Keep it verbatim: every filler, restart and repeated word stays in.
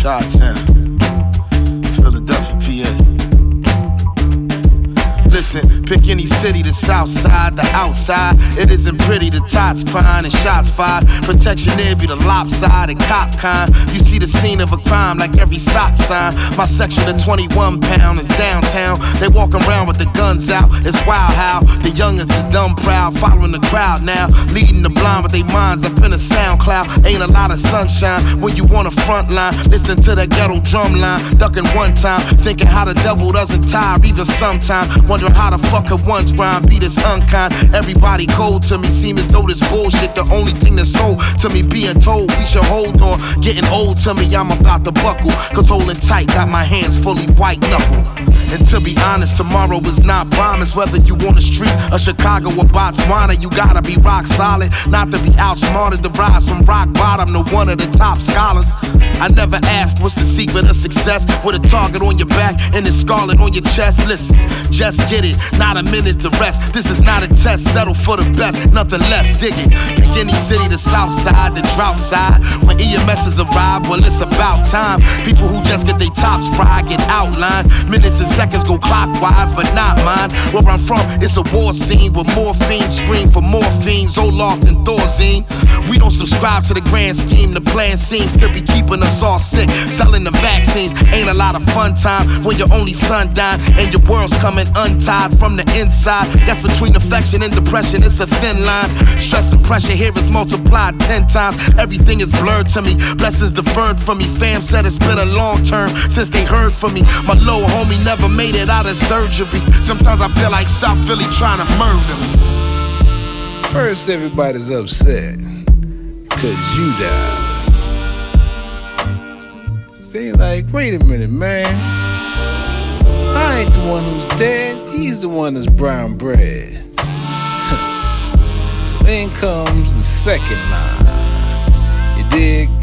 Chi-Town, Philadelphia, P A. Listen, pick any city, the south side, the outside. It isn't pretty, the tots crying and shots fired. Protection there be the lopsided cop kind. You see the scene of a crime like every stop sign. My section of twenty-one pound is downtown. They walk around with the guns out, it's wild how the youngest is dumb proud, following the crowd now, leading the blind with their minds up in a sound cloud. Ain't a lot of sunshine when you on the front line, listening to that ghetto drum line, ducking one time, thinking how the devil doesn't tire even sometime, wondering how the fuck could one's rhyme be this unkind. Everybody cold to me, seem as though this bullshit the only thing that's sold to me. Being told we should hold on, getting old to me, I'm about to buckle, cause holding tight got my hands fully white knuckle. And to be honest, tomorrow is not promised. Whether you on the streets of Chicago or Botswana, you gotta be rock solid, not to be outsmarted. To rise from rock bottom to one of the top scholars. I never asked what's the secret of success, with a target on your back and a scarlet on your chest. Listen, just get it, not a minute to rest. This is not a test, settle for the best, nothing less. Dig it, pick any city, the south side, the drought side. When E M S's arrive, well it's about time. People who just get their tops fried get outlined. Minutes and seconds go clockwise, but not mine. Where I'm from, it's a war scene with morphine, scream for morphine, Zoloft and Thorazine. We don't subscribe to the grand scheme. The plan seems to be keeping us all sick. Selling the vaccines ain't a lot of fun time when your only son dying and your world's coming untied from the inside. That's between affection and depression, it's a thin line. Stress and pressure here is multiplied ten times. Everything is blurred to me, blessings deferred from me. Fam said it's been a long term since they heard from me. My little homie never made it out of surgery. Sometimes I feel like South Philly trying to murder me. First everybody's upset cause you died. They like, wait a minute, man. I ain't the one who's dead, he's the one that's brown bread. So in comes the second line. You dig?